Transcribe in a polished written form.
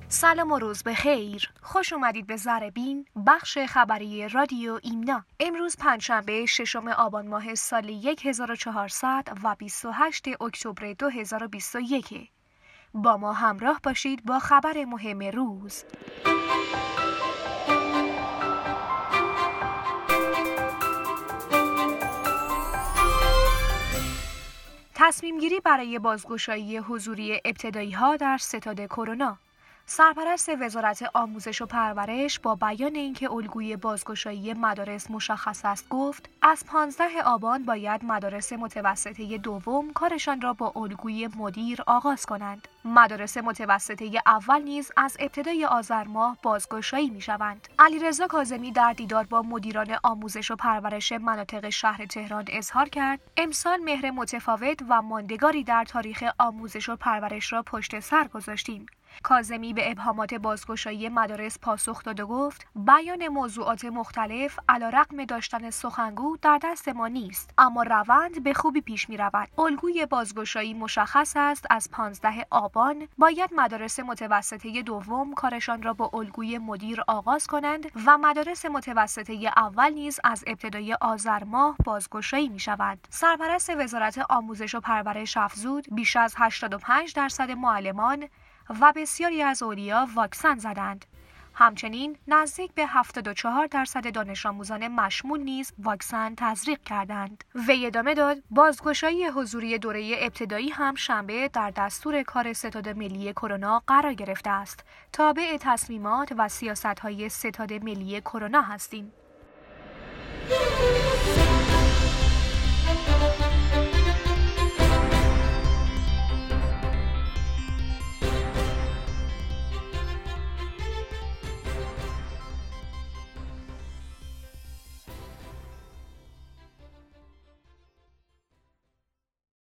سلام و روز بخیر. خوش اومدید به ذره‌بین، بخش خبری رادیو ایمنا. امروز پنجشنبه 6 آبان ماه سال 1400 و 28 اکتبر 2021. با ما همراه باشید با خبر مهم روز. تصمیم گیری برای بازگشایی حضوری ابتدایی‌ها در ستاد کرونا. سرپرست وزارت آموزش و پرورش با بیان اینکه الگوی بازگشایی مدارس مشخص است گفت از 15 آبان باید مدارس متوسطه دوم کارشان را با الگوی مدیر آغاز کنند. مدارس متوسطه اول نیز از ابتدای آذر ماه بازگشایی می‌شوند. علیرضا کاظمی در دیدار با مدیران آموزش و پرورش مناطق شهر تهران اظهار کرد امسال مهر متفاوت و ماندگاری در تاریخ آموزش و پرورش را پشت سر گذاشتیم. کاظمی به ابهامات بازگشایی مدارس پاسخ داد و گفت بیان موضوعات مختلف علیرغم داشتن سخنگو در دست ما نیست، اما روند به خوبی پیش می رود. الگوی بازگشایی مشخص است، از 15 آبان باید مدارس متوسطه دوم کارشان را با الگوی مدیر آغاز کنند و مدارس متوسطه اول نیز از ابتدای آذر ماه بازگشایی می شود. سرپرست وزارت آموزش و پرورش افزود بیش از 85% معلمان و بسیاری از اولیا واکسن زدند. همچنین نزدیک به 74% دانش آموزان مشمول نیز واکسن تزریق کردند. وی ادامه داد بازگشایی حضوری دوره ابتدایی هم شنبه در دستور کار ستاد ملی کرونا قرار گرفته است. تابع تصمیمات و سیاست‌های ستاد ملی کرونا هستیم.